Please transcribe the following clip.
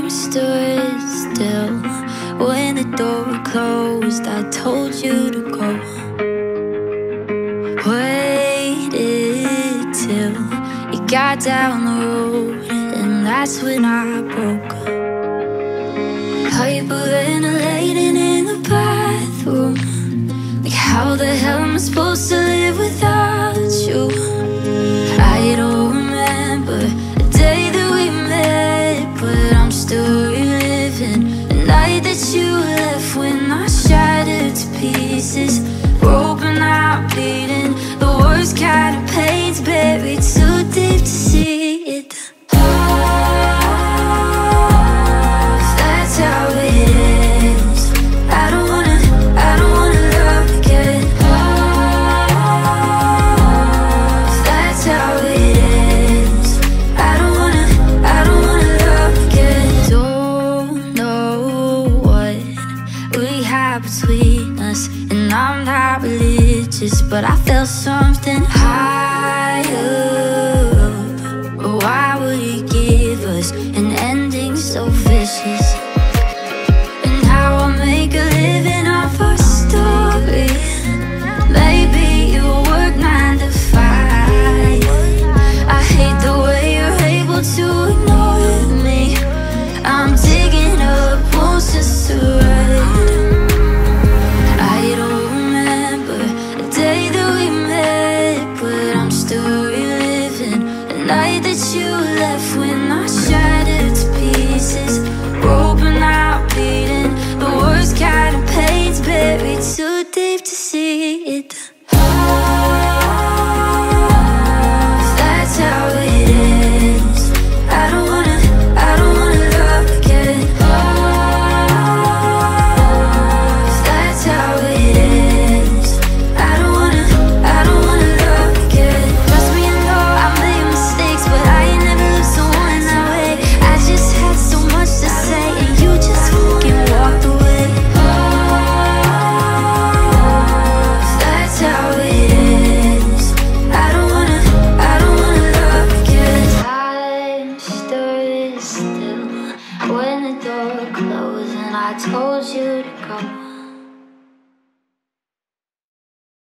time stood still. When the door closed, I told you to go. Waited till you got down the road, and that's when I broke. Hyperventilating in the bathroom, like how the hell am I supposed to live without you? I don't remember the day that we met, but I'm still reliving the night that you left, when I shattered to pieces, broken out, bleeding. The worst kind of pain's buried too deep to see it. That's how it is. I don't wanna love again. That's how it is. I don't wanna love again. Don't know what we have between us, and I'm not religious, but I felt something higher. Why would he give us an ending so vicious? And how I'll make a living off our story. Maybe you'll work 9 to 5. I hate the way you're able to ignore me. I'm digging up wounds just to write. I don't remember the day that we met, but I'm still reliving the night that you left, when I